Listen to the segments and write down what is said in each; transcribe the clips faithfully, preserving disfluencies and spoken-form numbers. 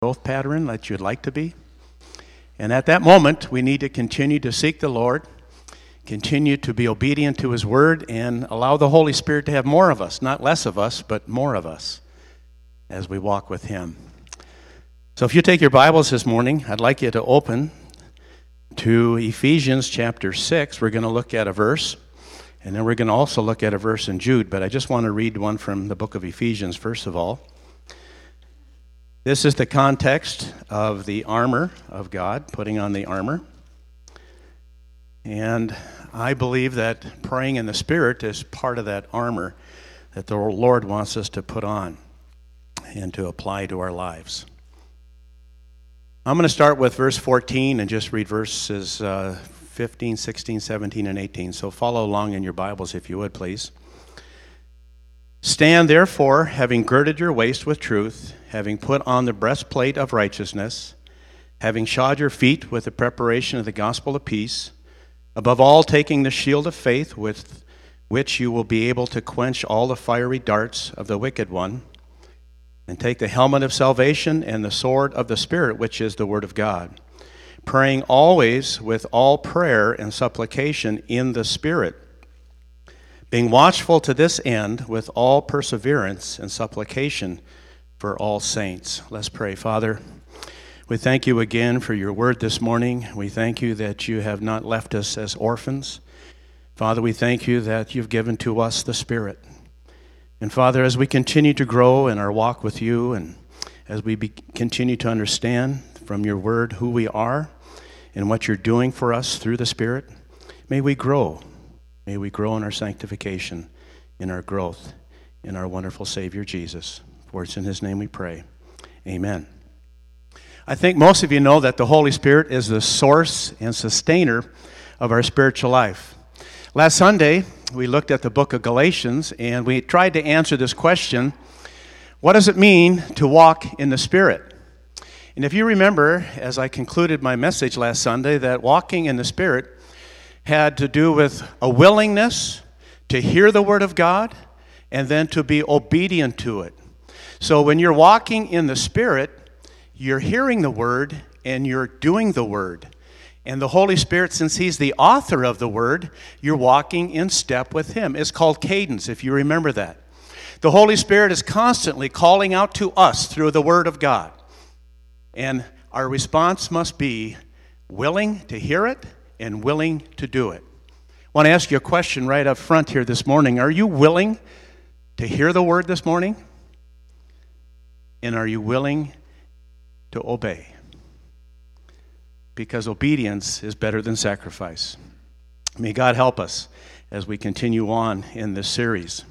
growth pattern that you'd like to be. And at that moment, we need to continue to seek the Lord, continue to be obedient to His Word, and allow the Holy Spirit to have more of us, not less of us, but more of us as we walk with Him. So if you take your Bibles this morning, I'd like you to open to Ephesians chapter six. We're going to look at a verse, and then we're going to also look at a verse in Jude, but I just want to read one from the book of Ephesians first of all. This is the context of the armor of God, putting on the armor. And I believe that praying in the Spirit is part of that armor that the Lord wants us to put on and to apply to our lives. I'm going to start with verse fourteen and just read verses uh, fifteen, sixteen, seventeen, and eighteen. So follow along in your Bibles if you would, please. Stand therefore, having girded your waist with truth, having put on the breastplate of righteousness, having shod your feet with the preparation of the gospel of peace, above all taking the shield of faith with which you will be able to quench all the fiery darts of the wicked one, and take the helmet of salvation and the sword of the Spirit, which is the word of God, praying always with all prayer and supplication in the Spirit, being watchful to this end with all perseverance and supplication for all saints. Let's pray. Father, we thank you again for your word this morning. We thank you that you have not left us as orphans. Father, we thank you that you've given to us the Spirit. And Father, as we continue to grow in our walk with you, and as we be, continue to understand from your word who we are and what you're doing for us through the Spirit, may we grow. May we grow in our sanctification, in our growth, in our wonderful Savior Jesus. For it's in His name we pray. Amen. I think most of you know that the Holy Spirit is the source and sustainer of our spiritual life. Last Sunday, we looked at the book of Galatians, and we tried to answer this question: what does it mean to walk in the Spirit? And if you remember, as I concluded my message last Sunday, that walking in the Spirit had to do with a willingness to hear the Word of God and then to be obedient to it. So when you're walking in the Spirit, you're hearing the Word and you're doing the Word. And the Holy Spirit, since He's the author of the Word, you're walking in step with Him. It's called cadence, if you remember that. The Holy Spirit is constantly calling out to us through the Word of God. And our response must be willing to hear it and willing to do it. I want to ask you a question right up front here this morning. Are you willing to hear the Word this morning? And are you willing to obey? Because obedience is better than sacrifice. May God help us as we continue on in this series.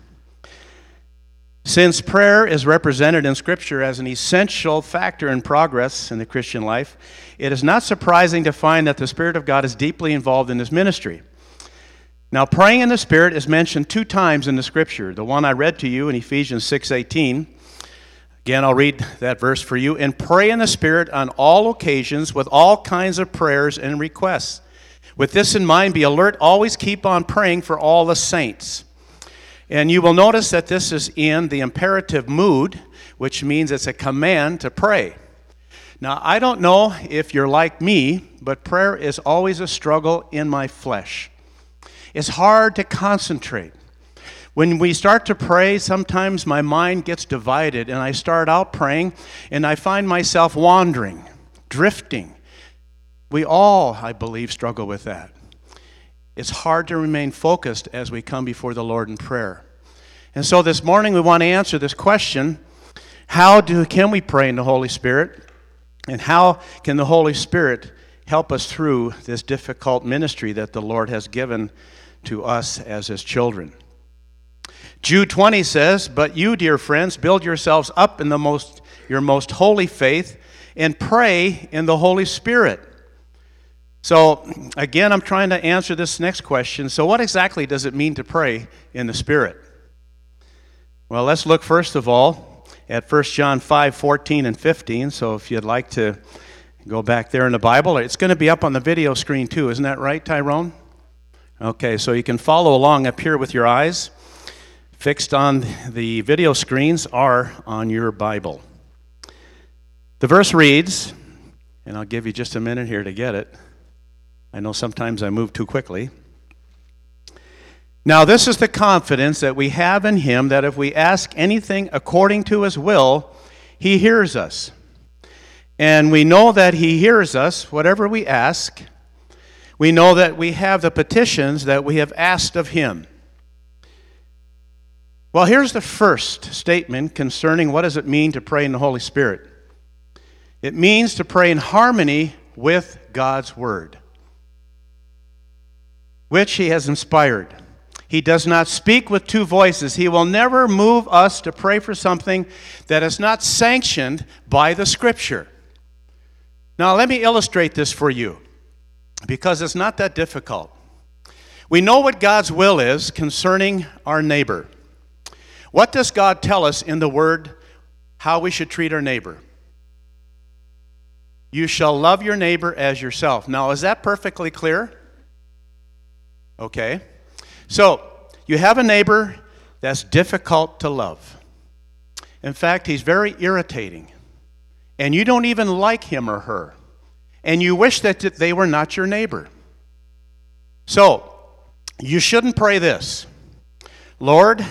Since prayer is represented in Scripture as an essential factor in progress in the Christian life, it is not surprising to find that the Spirit of God is deeply involved in this ministry. Now, praying in the Spirit is mentioned two times in the Scripture. The one I read to you in Ephesians six eighteen. Again, I'll read that verse for you. And pray in the Spirit on all occasions with all kinds of prayers and requests. With this in mind, be alert, always keep on praying for all the saints. And you will notice that this is in the imperative mood, which means it's a command to pray. Now, I don't know if you're like me, but prayer is always a struggle in my flesh. It's hard to concentrate. When we start to pray, sometimes my mind gets divided, and I start out praying, and I find myself wandering, drifting. We all, I believe, struggle with that. It's hard to remain focused as we come before the Lord in prayer. And so this morning we want to answer this question: how do can we pray in the Holy Spirit? And how can the Holy Spirit help us through this difficult ministry that the Lord has given to us as His children? Jude twenty says, "But you, dear friends, build yourselves up in the most your most holy faith and pray in the Holy Spirit." So, again, I'm trying to answer this next question. So what exactly does it mean to pray in the Spirit? Well, let's look first of all at First John five fourteen and fifteen. So if you'd like to go back there in the Bible, it's going to be up on the video screen too. Isn't that right, Tyrone? Okay, so you can follow along up here with your eyes fixed on the video screens or on your Bible. The verse reads, and I'll give you just a minute here to get it. I know sometimes I move too quickly. Now this is the confidence that we have in him, that if we ask anything according to his will, he hears us. And we know that he hears us, whatever we ask. We know that we have the petitions that we have asked of him. Well, here's the first statement concerning what does it mean to pray in the Holy Spirit. It means to pray in harmony with God's word, which he has inspired. He does not speak with two voices. He will never move us to pray for something that is not sanctioned by the Scripture. Now, let me illustrate this for you, because it's not that difficult. We know what God's will is concerning our neighbor. What does God tell us in the Word how we should treat our neighbor? You shall love your neighbor as yourself. Now, is that perfectly clear? Okay. So, you have a neighbor that's difficult to love. In fact, he's very irritating. And you don't even like him or her. And you wish that they were not your neighbor. So, you shouldn't pray this. Lord,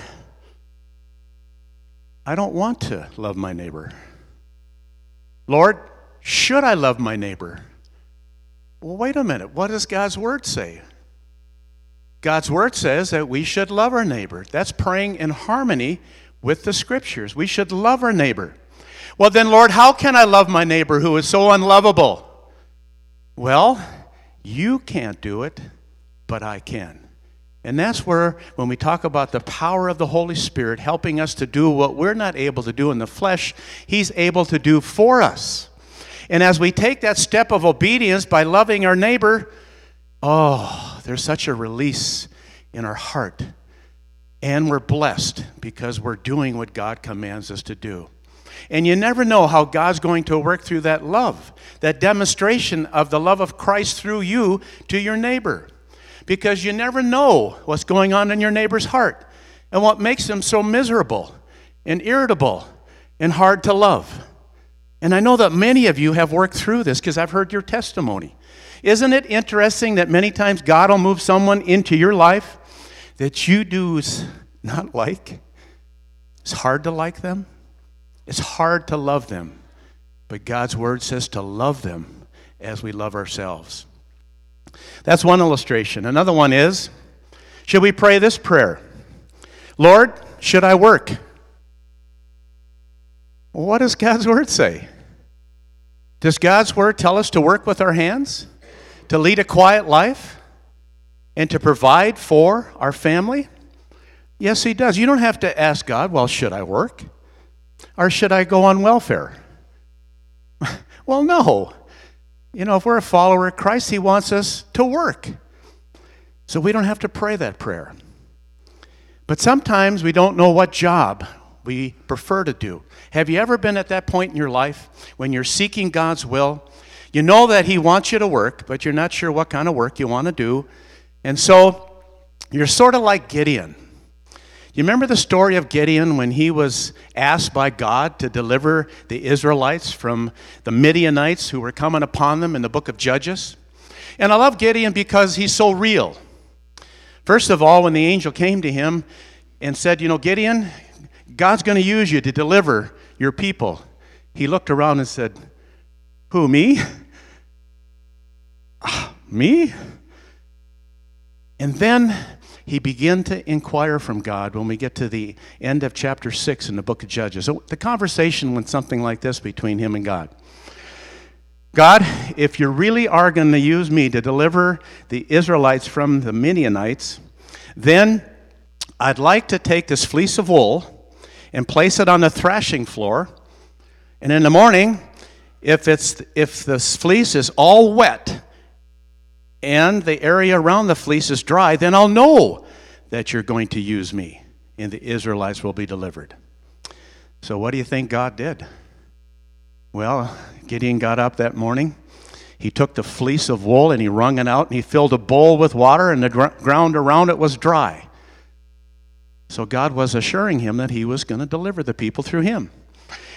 I don't want to love my neighbor. Lord, should I love my neighbor? Well, wait a minute. What does God's word say? God's word says that we should love our neighbor. That's praying in harmony with the Scriptures. We should love our neighbor. Well, then, Lord, how can I love my neighbor who is so unlovable? Well, you can't do it, but I can. And that's where, when we talk about the power of the Holy Spirit helping us to do what we're not able to do in the flesh, he's able to do for us. And as we take that step of obedience by loving our neighbor, oh, there's such a release in our heart. And we're blessed because we're doing what God commands us to do. And you never know how God's going to work through that love, that demonstration of the love of Christ through you to your neighbor. Because you never know what's going on in your neighbor's heart and what makes them so miserable and irritable and hard to love. And I know that many of you have worked through this because I've heard your testimony. Isn't it interesting that many times God will move someone into your life that you do not like? It's hard to like them. It's hard to love them. But God's word says to love them as we love ourselves. That's one illustration. Another one is, should we pray this prayer? Lord, should I work? Well, what does God's word say? Does God's word tell us to work with our hands? To lead a quiet life? And to provide for our family? Yes, he does. You don't have to ask God, well, should I work? Or should I go on welfare? Well, no. You know, if we're a follower of Christ, he wants us to work. So we don't have to pray that prayer. But sometimes we don't know what job we prefer to do. Have you ever been at that point in your life when you're seeking God's will? You know that he wants you to work, but you're not sure what kind of work you want to do. And so you're sort of like Gideon. You remember the story of Gideon when he was asked by God to deliver the Israelites from the Midianites who were coming upon them in the book of Judges? And I love Gideon because he's so real. First of all, when the angel came to him and said, you know, Gideon, God's going to use you to deliver your people. He looked around and said, who, me? Me? And then he began to inquire from God when we get to the end of chapter six in the book of Judges. So the conversation went something like this between him and God. God, if you really are going to use me to deliver the Israelites from the Midianites, then I'd like to take this fleece of wool and place it on the thrashing floor. And in the morning, if it's if the fleece is all wet and the area around the fleece is dry, then I'll know that you're going to use me and the Israelites will be delivered. So what do you think God did? Well, Gideon got up that morning. He took the fleece of wool and he wrung it out and he filled a bowl with water and the gr- ground around it was dry. So God was assuring him that he was going to deliver the people through him.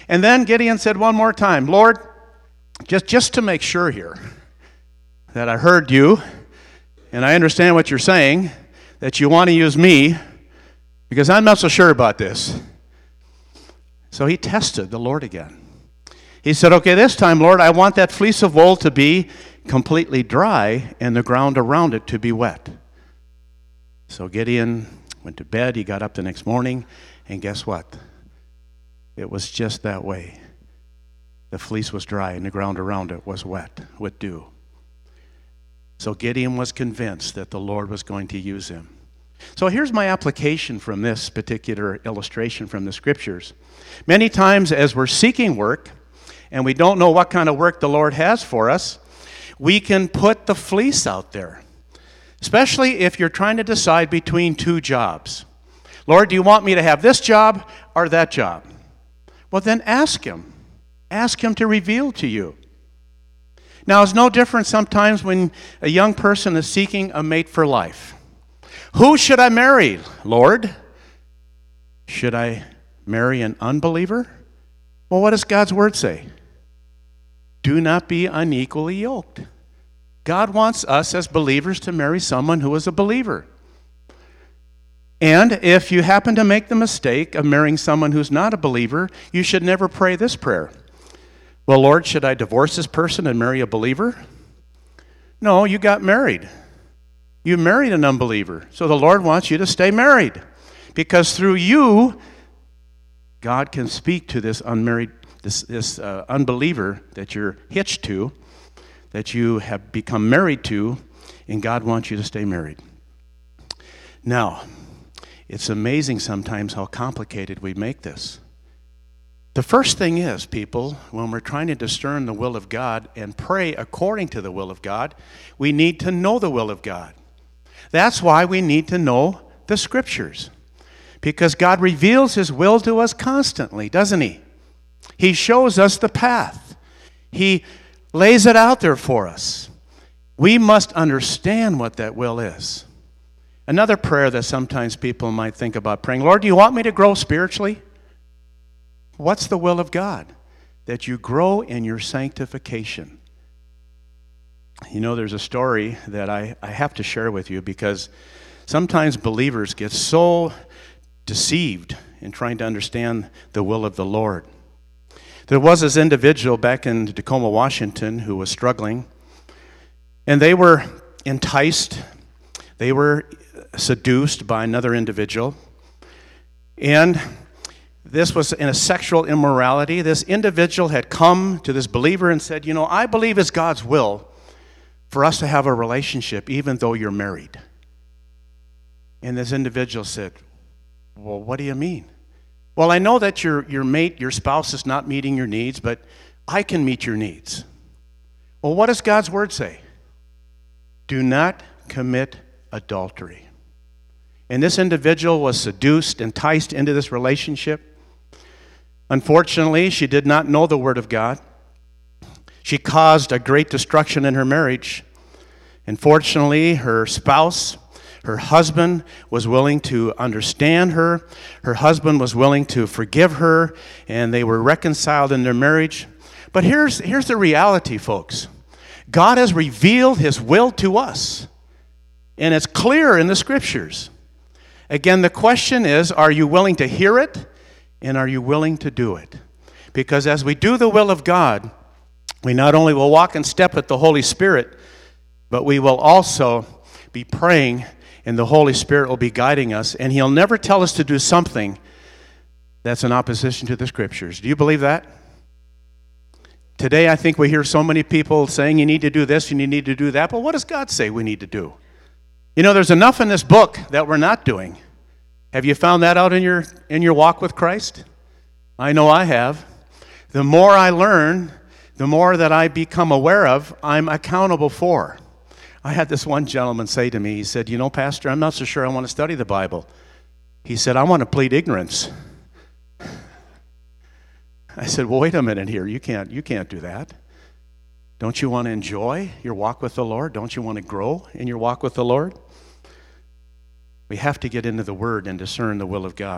And then Gideon said one more time, Lord, just, just to make sure here that I heard you and I understand what you're saying, that you want to use me, because I'm not so sure about this. So he tested the Lord again. He said, okay, this time, Lord, I want that fleece of wool to be completely dry and the ground around it to be wet. So Gideon went to bed. He got up the next morning, and guess what? It was just that way. The fleece was dry and the ground around it was wet with dew. So Gideon was convinced that the Lord was going to use him. So here's my application from this particular illustration from the scriptures. Many times as we're seeking work and we don't know what kind of work the Lord has for us, we can put the fleece out there, especially if you're trying to decide between two jobs. Lord, do you want me to have this job or that job? Well, then ask him. Ask him to reveal to you. Now, it's no different sometimes when a young person is seeking a mate for life. Who should I marry, Lord? Should I marry an unbeliever? Well, what does God's word say? Do not be unequally yoked. God wants us as believers to marry someone who is a believer. And if you happen to make the mistake of marrying someone who's not a believer, you should never pray this prayer. Well, Lord, should I divorce this person and marry a believer? No, you got married. You married an unbeliever. So the Lord wants you to stay married. Because through you, God can speak to this unmarried, this, this uh, unbeliever that you're hitched to, that you have become married to, and God wants you to stay married. Now, it's amazing sometimes how complicated we make this. The first thing is, people, when we're trying to discern the will of God and pray according to the will of God, we need to know the will of God. That's why we need to know the scriptures. Because God reveals his will to us constantly, doesn't he? He shows us the path. He lays it out there for us. We must understand what that will is. Another prayer that sometimes people might think about praying, Lord, do you want me to grow spiritually? What's the will of God? That you grow in your sanctification. You know, there's a story that I, I have to share with you because sometimes believers get so deceived in trying to understand the will of the Lord. There was this individual back in Tacoma, Washington, who was struggling, and they were enticed, they were seduced by another individual, and this was in a sexual immorality. This individual had come to this believer and said, you know, I believe it's God's will for us to have a relationship even though you're married. And this individual said, well, what do you mean? Well, I know that your, your mate, your spouse is not meeting your needs, but I can meet your needs. Well, what does God's word say? Do not commit adultery. And this individual was seduced, enticed into this relationship. Unfortunately, she did not know the word of God. She caused a great destruction in her marriage. Unfortunately, her spouse, her husband, was willing to understand her. Her husband was willing to forgive her, and they were reconciled in their marriage. But here's, here's the reality, folks. God has revealed his will to us, and it's clear in the scriptures. Again, the question is, are you willing to hear it, and are you willing to do it? Because as we do the will of God, we not only will walk in step with the Holy Spirit, but we will also be praying, and the Holy Spirit will be guiding us, and he'll never tell us to do something that's in opposition to the scriptures. Do you believe that? Today, I think we hear so many people saying you need to do this and you need to do that, but what does God say we need to do? You know, there's enough in this book that we're not doing. Have you found that out in your in your walk with Christ? I know I have. The more I learn, the more that I become aware of, I'm accountable for. I had this one gentleman say to me, he said, you know, Pastor, I'm not so sure I want to study the Bible. He said, I want to plead ignorance. I said, well, wait a minute here. You can't, you can't do that. Don't you want to enjoy your walk with the Lord? Don't you want to grow in your walk with the Lord? We have to get into the Word and discern the will of God.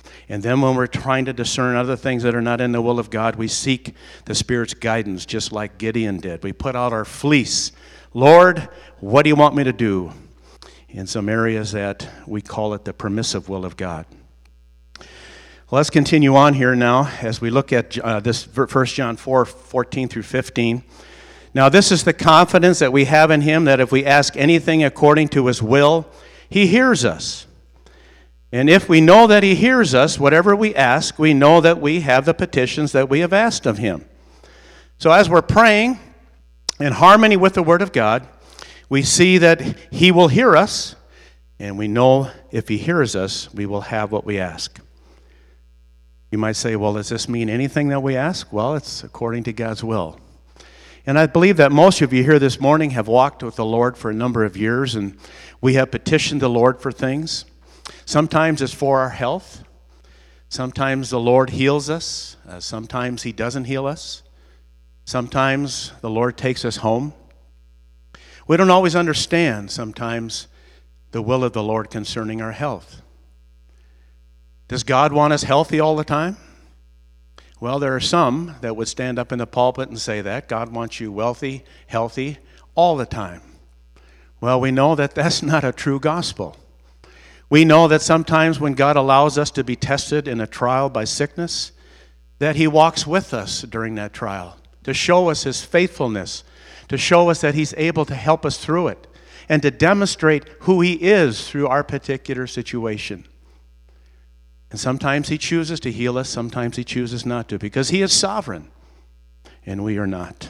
And then when we're trying to discern other things that are not in the will of God, we seek the Spirit's guidance, just like Gideon did. We put out our fleece. Lord, what do you want me to do? In some areas that we call it the permissive will of God. Let's continue on here now as we look at uh, this First John four, fourteen through fifteen. Now this is the confidence that we have in him, that if we ask anything according to his will, he hears us. And if we know that he hears us, whatever we ask, we know that we have the petitions that we have asked of him. So as we're praying in harmony with the Word of God, we see that he will hear us, and we know if he hears us, we will have what we ask. You might say, well, does this mean anything that we ask? Well, it's according to God's will. And I believe that most of you here this morning have walked with the Lord for a number of years, and we have petitioned the Lord for things. Sometimes it's for our health. Sometimes the Lord heals us. Uh, sometimes he doesn't heal us. Sometimes the Lord takes us home. We don't always understand sometimes the will of the Lord concerning our health. Does God want us healthy all the time? Well, there are some that would stand up in the pulpit and say that. God wants you wealthy, healthy, all the time. Well, we know that that's not a true gospel. We know that sometimes when God allows us to be tested in a trial by sickness, that he walks with us during that trial to show us his faithfulness, to show us that he's able to help us through it, and to demonstrate who he is through our particular situation. And sometimes he chooses to heal us, sometimes he chooses not to, because he is sovereign, and we are not.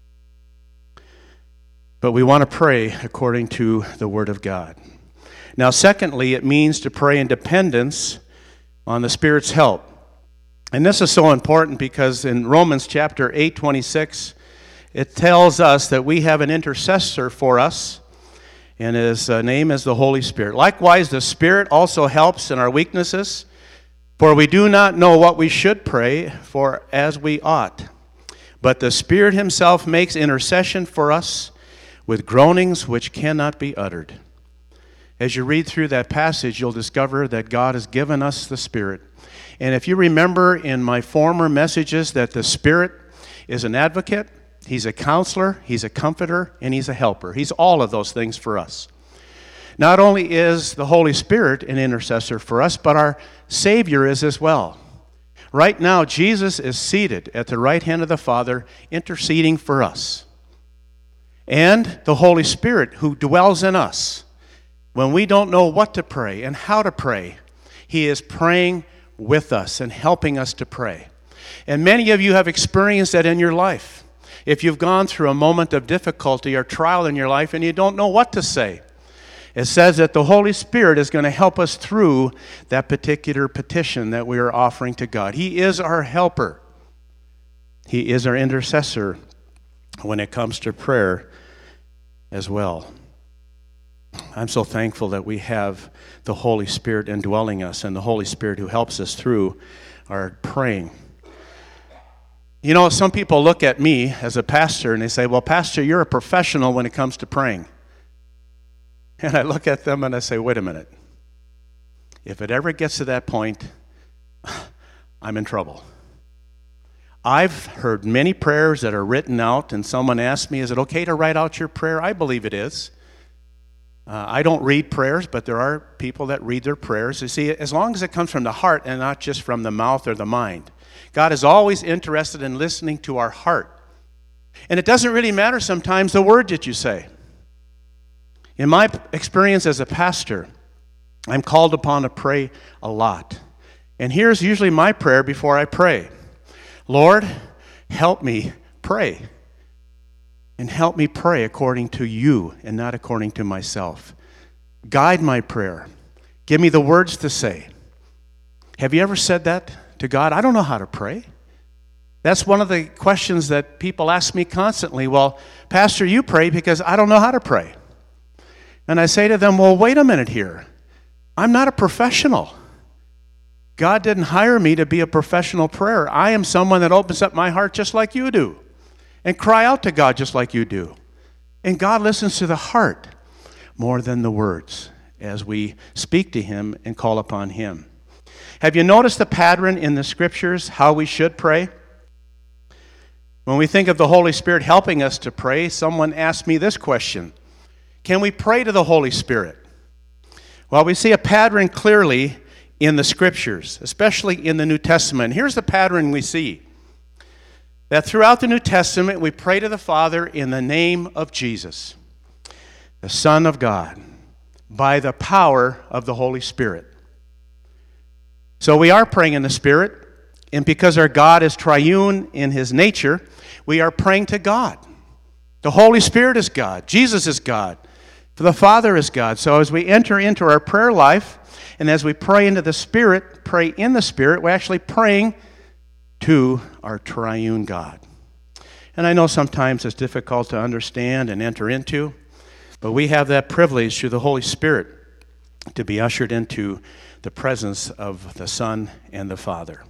But we want to pray according to the Word of God. Now, secondly, it means to pray in dependence on the Spirit's help. And this is so important because in Romans chapter eight, twenty-six, it tells us that we have an intercessor for us, and his name is the Holy Spirit. Likewise, the Spirit also helps in our weaknesses, for we do not know what we should pray for as we ought. But the Spirit himself makes intercession for us with groanings which cannot be uttered. As you read through that passage, you'll discover that God has given us the Spirit. And if you remember in my former messages that the Spirit is an advocate, he's a counselor, he's a comforter, and he's a helper. He's all of those things for us. Not only is the Holy Spirit an intercessor for us, but our Savior is as well. Right now, Jesus is seated at the right hand of the Father, interceding for us. And the Holy Spirit who dwells in us. When we don't know what to pray and how to pray, he is praying with us and helping us to pray. And many of you have experienced that in your life. If you've gone through a moment of difficulty or trial in your life and you don't know what to say, it says that the Holy Spirit is going to help us through that particular petition that we are offering to God. He is our helper. He is our intercessor when it comes to prayer as well. I'm so thankful that we have the Holy Spirit indwelling us and the Holy Spirit who helps us through our praying. You know, some people look at me as a pastor and they say, well, Pastor, you're a professional when it comes to praying. And I look at them and I say, wait a minute. If it ever gets to that point, I'm in trouble. I've heard many prayers that are written out, and someone asked me, is it okay to write out your prayer? I believe it is. Uh, I don't read prayers, but there are people that read their prayers. You see, as long as it comes from the heart and not just from the mouth or the mind. God is always interested in listening to our heart. And it doesn't really matter sometimes the word that you say. In my experience as a pastor, I'm called upon to pray a lot. And here's usually my prayer before I pray. Lord, help me pray. And help me pray according to you and not according to myself. Guide my prayer. Give me the words to say. Have you ever said that to God? I don't know how to pray. That's one of the questions that people ask me constantly. Well, Pastor, you pray because I don't know how to pray. And I say to them, well, wait a minute here. I'm not a professional. God didn't hire me to be a professional prayer. I am someone that opens up my heart just like you do and cry out to God just like you do. And God listens to the heart more than the words as we speak to him and call upon him. Have you noticed the pattern in the Scriptures, how we should pray? When we think of the Holy Spirit helping us to pray, someone asked me this question: can we pray to the Holy Spirit? Well, we see a pattern clearly in the Scriptures, especially in the New Testament. Here's the pattern we see: that throughout the New Testament, we pray to the Father in the name of Jesus, the Son of God, by the power of the Holy Spirit. So we are praying in the Spirit, and because our God is triune in His nature, we are praying to God. The Holy Spirit is God. Jesus is God. For the Father is God. So as we enter into our prayer life, and as we pray into the Spirit, pray in the Spirit, we're actually praying to our triune God. And I know sometimes it's difficult to understand and enter into, but we have that privilege through the Holy Spirit to be ushered into the presence of the Son and the Father.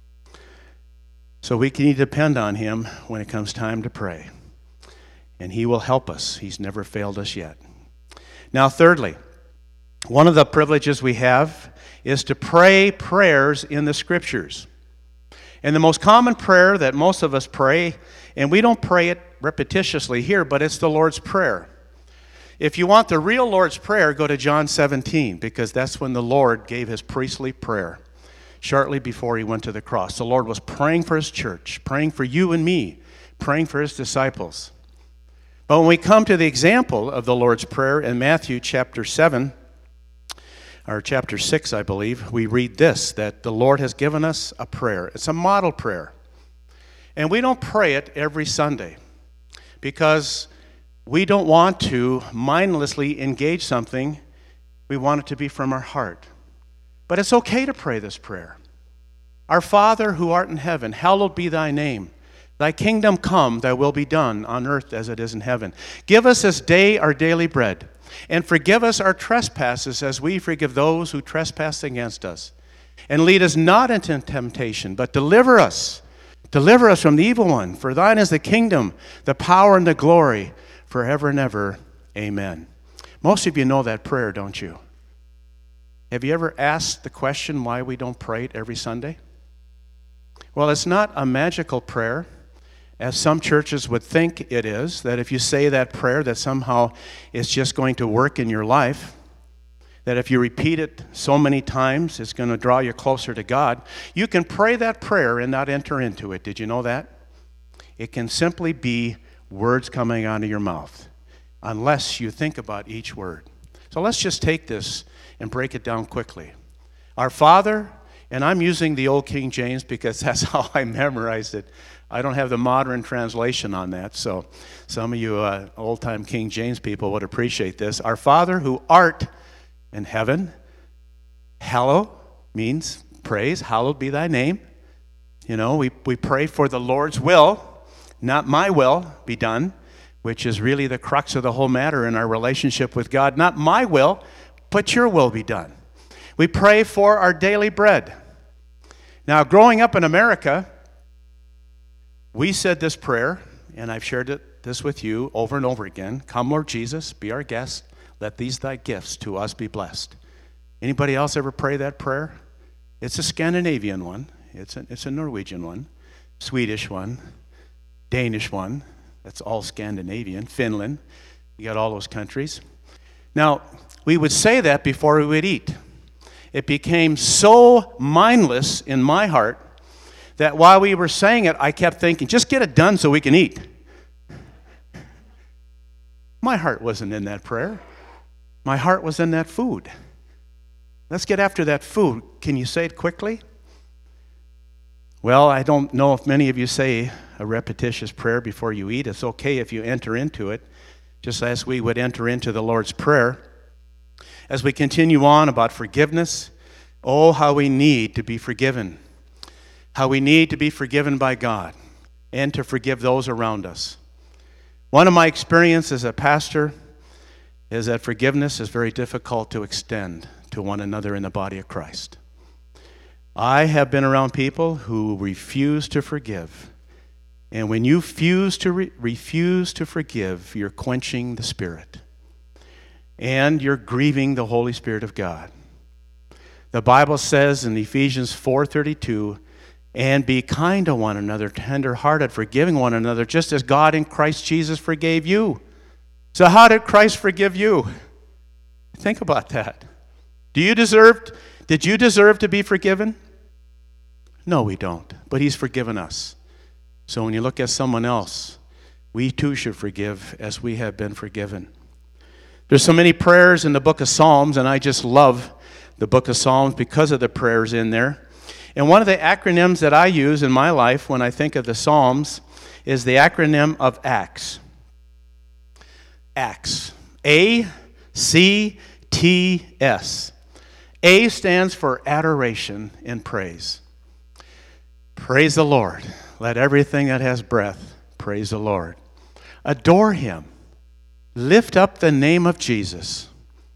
So we can depend on Him when it comes time to pray. And He will help us. He's never failed us yet. Now, thirdly, one of the privileges we have is to pray prayers in the Scriptures. And the most common prayer that most of us pray, and we don't pray it repetitiously here, but it's the Lord's Prayer. If you want the real Lord's Prayer, go to John seventeen, because that's when the Lord gave His priestly prayer, shortly before He went to the cross. The Lord was praying for His church, praying for you and me, praying for His disciples. But when we come to the example of the Lord's Prayer in Matthew chapter seven, or chapter six, I believe, we read this, that the Lord has given us a prayer. It's a model prayer. And we don't pray it every Sunday because we don't want to mindlessly engage something. We want it to be from our heart. But it's okay to pray this prayer. Our Father who art in heaven, hallowed be thy name. Thy kingdom come, thy will be done on earth as it is in heaven. Give us this day our daily bread, and forgive us our trespasses as we forgive those who trespass against us. And lead us not into temptation, but deliver us. Deliver us from the evil one. For thine is the kingdom, the power, and the glory, forever and ever. Amen. Most of you know that prayer, don't you? Have you ever asked the question why we don't pray it every Sunday? Well, it's not a magical prayer, as some churches would think it is, that if you say that prayer, that somehow it's just going to work in your life, that if you repeat it so many times, it's going to draw you closer to God. You can pray that prayer and not enter into it. Did you know that? It can simply be words coming out of your mouth, unless you think about each word. So let's just take this and break it down quickly. Our Father, and I'm using the old King James because that's how I memorized it. I don't have the modern translation on that, so some of you uh, old-time King James people would appreciate this. Our Father who art in heaven, hallow means praise, hallowed be thy name. You know, we, we pray for the Lord's will, not my will, be done, which is really the crux of the whole matter in our relationship with God. Not my will, but your will be done. We pray for our daily bread. Now, growing up in America, we said this prayer, and I've shared it, this with you over and over again. Come, Lord Jesus, be our guest. Let these thy gifts to us be blessed. Anybody else ever pray that prayer? It's a Scandinavian one. It's a, it's a Norwegian one, Swedish one, Danish one. That's all Scandinavian. Finland. You got all those countries. Now, we would say that before we would eat. It became so mindless in my heart that while we were saying it, I kept thinking, just get it done so we can eat. My heart wasn't in that prayer. My heart was in that food. Let's get after that food. Can you say it quickly? Well, I don't know if many of you say a repetitious prayer before you eat. It's okay if you enter into it, just as we would enter into the Lord's Prayer. As we continue on about forgiveness, oh, how we need to be forgiven. How we need to be forgiven by God and to forgive those around us. One of my experiences as a pastor is that forgiveness is very difficult to extend to one another in the body of Christ. I have been around people who refuse to forgive. And when you refuse to, re- refuse to forgive, you're quenching the Spirit. And you're grieving the Holy Spirit of God. The Bible says in Ephesians four thirty-two, and be kind to one another, tender-hearted, forgiving one another, just as God in Christ Jesus forgave you. So how did Christ forgive you? Think about that. Do you deserve, did you deserve to be forgiven? No, we don't. But he's forgiven us. So when you look at someone else, we too should forgive as we have been forgiven. There's so many prayers in the book of Psalms, and I just love the book of Psalms because of the prayers in there. And one of the acronyms that I use in my life when I think of the Psalms is the acronym of ACTS. ACTS. A C T S. A stands for adoration and praise. Praise the Lord. Let everything that has breath praise the Lord. Adore him. Lift up the name of Jesus.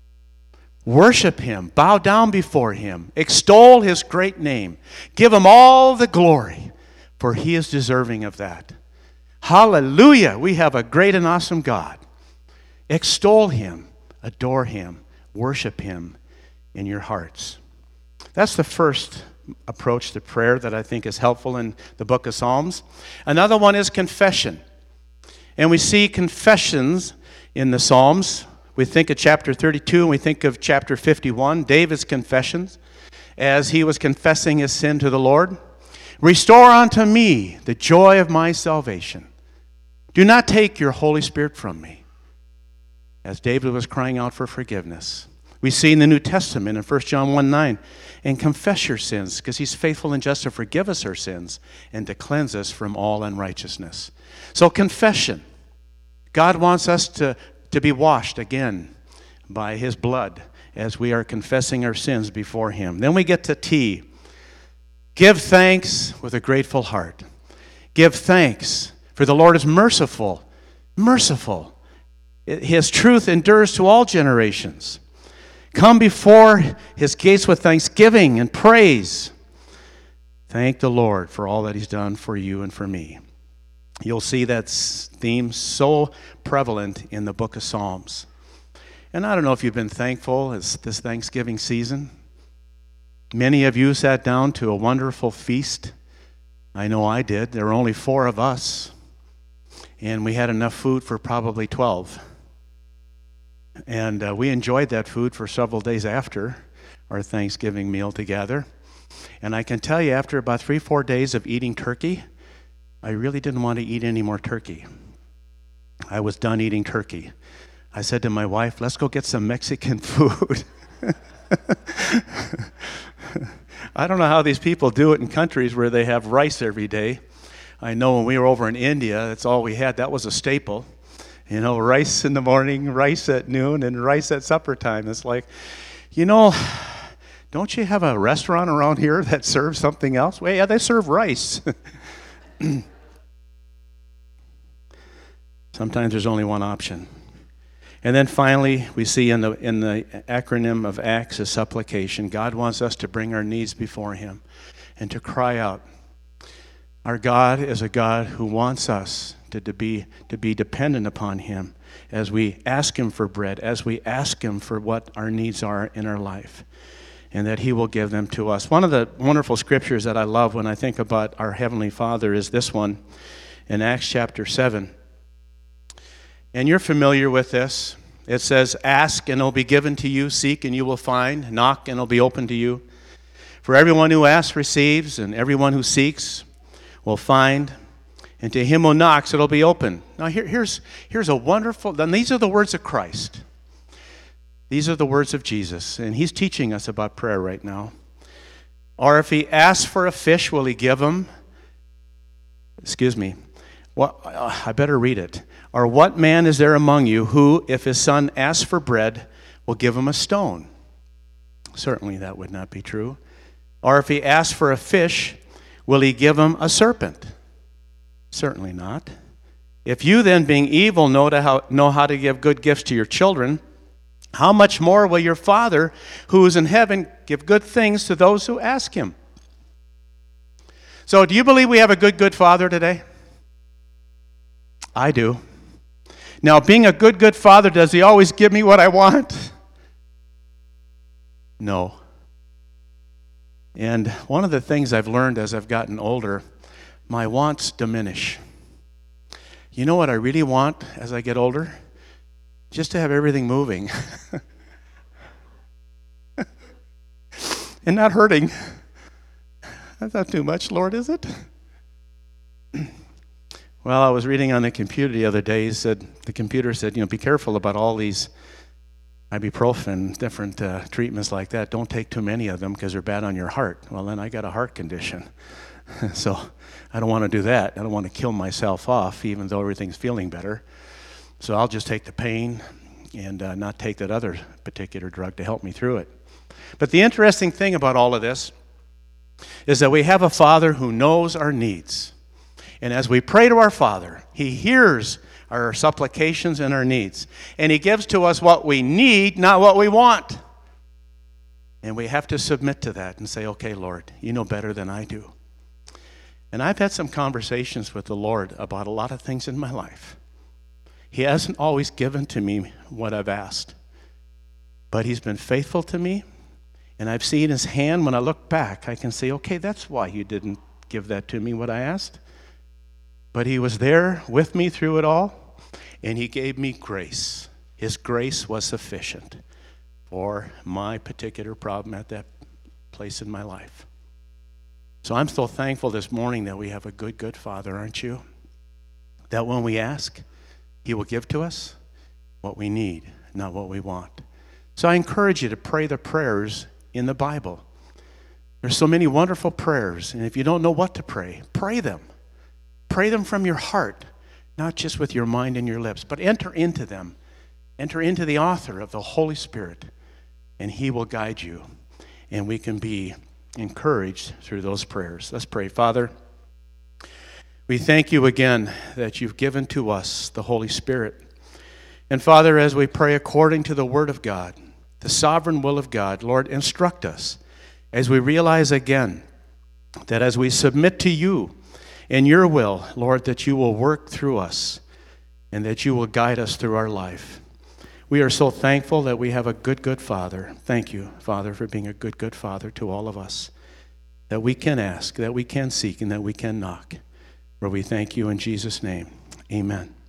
Worship him. Bow down before him. Extol his great name. Give him all the glory, for he is deserving of that. Hallelujah. We have a great and awesome God. Extol him. Adore him. Worship him in your hearts. That's the first approach to prayer that I think is helpful in the book of Psalms. Another one is confession. And we see confessions in the Psalms. We think of chapter thirty-two and we think of chapter fifty-one, David's confessions, as he was confessing his sin to the Lord. Restore unto me the joy of my salvation. Do not take your Holy Spirit from me. As David was crying out for forgiveness. We see in the New Testament in First John one nine, and confess your sins, because he's faithful and just to forgive us our sins and to cleanse us from all unrighteousness. So confession. God wants us to, to be washed again by his blood as we are confessing our sins before him. Then we get to T. Give thanks with a grateful heart. Give thanks, for the Lord is merciful. Merciful. His truth endures to all generations. Come before his gates with thanksgiving and praise. Thank the Lord for all that he's done for you and for me. You'll see that theme so prevalent in the book of Psalms. And I don't know if you've been thankful it's this Thanksgiving season. Many of you sat down to a wonderful feast. I know I did. There were only four of us. And we had enough food for probably twelve. And uh, we enjoyed that food for several days after our Thanksgiving meal together. And I can tell you, after about three, four days of eating turkey, I really didn't want to eat any more turkey. I was done eating turkey. I said to my wife, let's go get some Mexican food. I don't know how these people do it in countries where they have rice every day. I know when we were over in India, that's all we had. That was a staple. You know, rice in the morning, rice at noon, and rice at supper time. It's like, you know, don't you have a restaurant around here that serves something else? Well, yeah, they serve rice. Sometimes there's only one option. And then finally, we see in the in the acronym of ACTS, a supplication. God wants us to bring our needs before him and to cry out. Our God is a God who wants us to, to be to be dependent upon him as we ask him for bread, as we ask him for what our needs are in our life, and that he will give them to us. One of the wonderful scriptures that I love when I think about our Heavenly Father is this one in Acts chapter seven. And you're familiar with this. It says, ask and it'll be given to you, seek and you will find, knock and it'll be open to you. For everyone who asks receives, and everyone who seeks will find, and to him who knocks it'll be open. Now here, here's, here's a wonderful, and these are the words of Christ. These are the words of Jesus, and he's teaching us about prayer right now. Or if he asks for a fish, will he give him? Excuse me. Well, I better read it. Or what man is there among you who, if his son asks for bread, will give him a stone? Certainly that would not be true. Or if he asks for a fish, will he give him a serpent? Certainly not. If you then, being evil, know, to how, know how to give good gifts to your children, how much more will your Father who is in heaven give good things to those who ask him? So do you believe we have a good, good Father today? I do. Now, being a good, good Father, does he always give me what I want? No. And one of the things I've learned as I've gotten older, my wants diminish. You know what I really want as I get older? Just to have everything moving. And not hurting. That's not too much, Lord, is it? Well, I was reading on the computer the other day, he said, the computer said, you know, be careful about all these ibuprofen, different uh, treatments like that. Don't take too many of them because they're bad on your heart. Well, then I got a heart condition. So I don't want to do that. I don't want to kill myself off, even though everything's feeling better. So I'll just take the pain and uh, not take that other particular drug to help me through it. But the interesting thing about all of this is that we have a Father who knows our needs. And as we pray to our Father, He hears our supplications and our needs. And He gives to us what we need, not what we want. And we have to submit to that and say, okay, Lord, you know better than I do. And I've had some conversations with the Lord about a lot of things in my life. He hasn't always given to me what I've asked. But He's been faithful to me. And I've seen His hand. When I look back, I can say, okay, that's why you didn't give that to me, what I asked. But He was there with me through it all, and He gave me grace. His grace was sufficient for my particular problem at that place in my life. So I'm so thankful this morning that we have a good, good Father, aren't you? That when we ask, He will give to us what we need, not what we want. So I encourage you to pray the prayers in the Bible. There's so many wonderful prayers, and if you don't know what to pray, pray them. Pray them from your heart, not just with your mind and your lips, but enter into them. Enter into the author of the Holy Spirit, and He will guide you, and we can be encouraged through those prayers. Let's pray. Father, we thank You again that You've given to us the Holy Spirit. And Father, as we pray according to the Word of God, the sovereign will of God, Lord, instruct us as we realize again that as we submit to You in Your will, Lord, that You will work through us and that You will guide us through our life. We are so thankful that we have a good, good Father. Thank You, Father, for being a good, good Father to all of us, that we can ask, that we can seek, and that we can knock. For we thank You in Jesus' name. Amen.